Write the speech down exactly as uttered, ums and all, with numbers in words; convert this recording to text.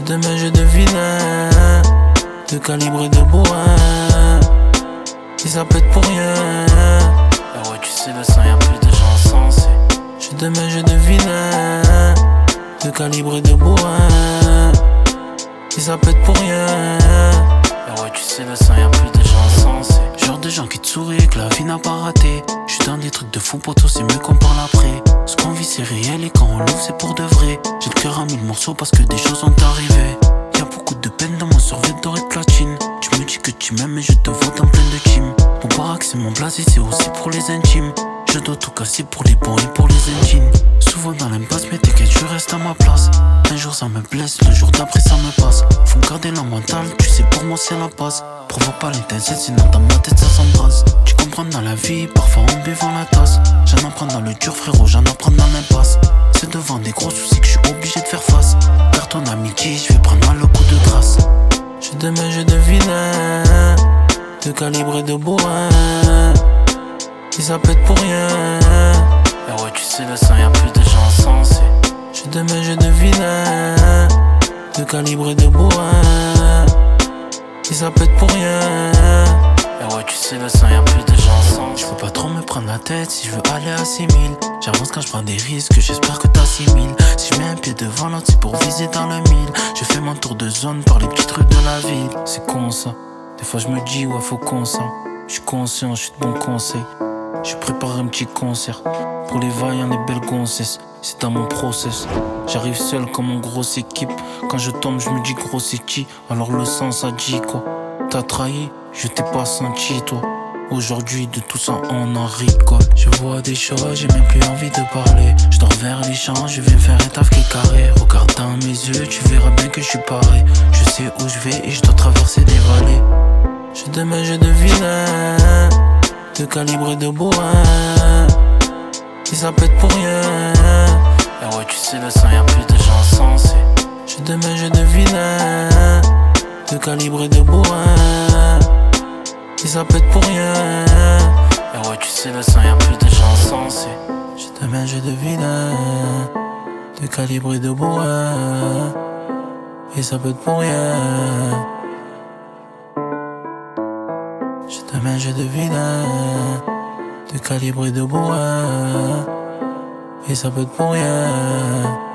demain je devinais, de calibre et de bourrin. Et ça pète pour rien. Ah ouais, tu sais, le sang, y'a plus de gens sensés. Je demain je devinais, de calibre et de bourrin. Et ça pète pour rien. Ah ouais, tu sais, le sang, y'a plus de gens sensés. Genre de gens qui te sourient et que la vie n'a pas raté. J'suis dans des trucs de fou, poteau, c'est mieux qu'on parle après. Ce qu'on vit c'est réel et quand on l'ouvre c'est pour de vrai. J'ai le cœur à mille morceaux parce que des choses sont arrivées. Y'a beaucoup de peine dans mon survêt doré de platine. Tu me dis que tu m'aimes mais je te vois dans plein de team. Mon baraque c'est mon blasé, c'est aussi pour les intimes. Je dois tout casser pour les bons et pour les intimes. Souvent dans l'impasse mais t'inquiète je reste à ma place. Un jour ça me blesse, le jour d'après ça me passe. Faut garder la mentale, tu sais pour moi c'est la base. Provoque pas l'étincelle sinon dans ma tête ça s'embrase. Tu comprends dans la vie, parfois en buvant la tasse. J'en apprends dans le dur frérot, j'en apprends dans l'impasse. C'est devant des gros soucis que je suis obligé de faire face. Vers ton amitié, je vais prendre mal le coup de grâce. Je demain je devinais, de calibre et de bourrin. Et ça pète pour rien. Ah ouais, tu sais, le sang, y'a plus de gens sensés. Je demain je devinais, de calibre et de bourrin. Et ça pète pour rien. Ah ouais, tu sais, le sang, y'a plus de gens sensés. J'peux pas trop me prendre la tête si je veux aller à six mille. J'avance quand je prends des risques, j'espère que t'assimiles. Si je mets un pied devant l'autre, c'est pour viser dans le mille. Je fais mon tour de zone par les petits trucs de la ville. C'est con ça, des fois je me dis ouais faut qu'on s'en. J'suis conscient, j'suis de bons conseils. Je prépare un petit concert pour les vaillants, les belles gonzesses. C'est dans mon process. J'arrive seul comme une grosse équipe. Quand je tombe, je me dis gros c'est qui. Alors le sang ça dit quoi. T'as trahi, je t'ai pas senti toi. Aujourd'hui de tout ça on en rigole. Je vois des choses, j'ai même plus envie de parler. Je dors vers les champs, je viens faire un taf qui est carré. Regarde dans mes yeux, tu verras bien que je suis paré. Je sais où je vais et je dois traverser des vallées. Je demain je devinais, de calibre et de bourrin. Et ça pète pour rien. Ah ouais, tu sais, le sang, y'a plus de gens sensés. Je demain je devinais, de calibre et de bourrin. Et ça pète pour rien. Ah ouais, tu sais, le sang, y'a plus de gens sensés. Je demain je devinais, de calibre et de bourrin. Et ça pète pour rien. Je demain je devinais, de calibre et de bourrin. Et ça pète pour rien.